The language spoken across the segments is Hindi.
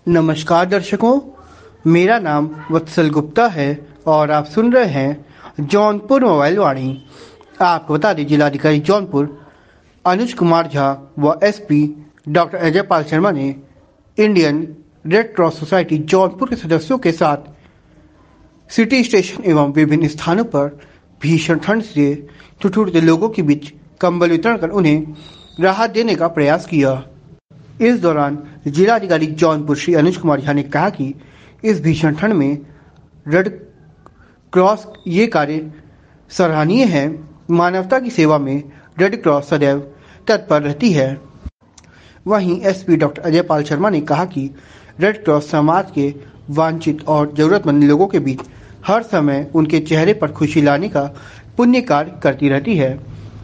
नमस्कार दर्शकों, मेरा नाम वत्सल गुप्ता है और आप सुन रहे हैं जौनपुर मोबाइल वाणी। आपको बता दें, जिलाधिकारी जौनपुर अनुज कुमार झा व एसपी डॉक्टर अजय पाल शर्मा ने Indian Red Cross Society Jaunpur के सदस्यों के साथ सिटी स्टेशन एवं विभिन्न स्थानों पर भीषण ठंड से ठिठुरते लोगों के बीच कंबल वितरण कर उन्हें राहत देने का प्रयास किया। इस दौरान जिलाधिकारी जौनपुर श्री अनुज कुमार झा ने कहा कि इस भीषण ठंड में रेड क्रॉस ये कार्य सराहनीय है। मानवता की सेवा में रेड क्रॉस सदैव तत्पर रहती है। वहीं एसपी डॉक्टर अजय पाल शर्मा ने कहा कि रेड क्रॉस समाज के वांछित और जरूरतमंद लोगों के बीच हर समय उनके चेहरे पर खुशी लाने का पुण्य कार्य करती रहती है।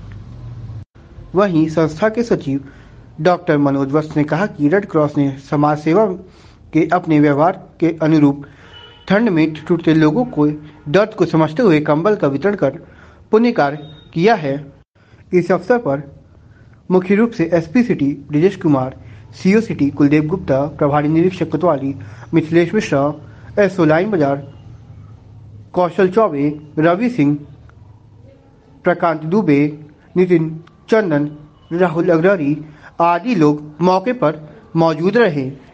वहीं संस्था के सचिव डॉक्टर मनोज वत्स ने कहा कि रेड क्रॉस ने समाज सेवा के अपने व्यवहार के अनुरूप ठंड में ठिठुरते लोगों को दर्द को समझते हुए कंबल का वितरण कर पुण्य कार्य किया है। इस अवसर पर मुख्य रूप से SP city Brijesh Kumar, CO city Kuldeep Gupta, प्रभारी निरीक्षक कोतवाली मिथिलेश मिश्रा, एसओ लाइन बाजार कौशल चौबे, रवि सिंह, प्रकांत दुबे, नितिन चंदन, राहुल अग्रवाल आदि लोग मौके पर मौजूद रहे।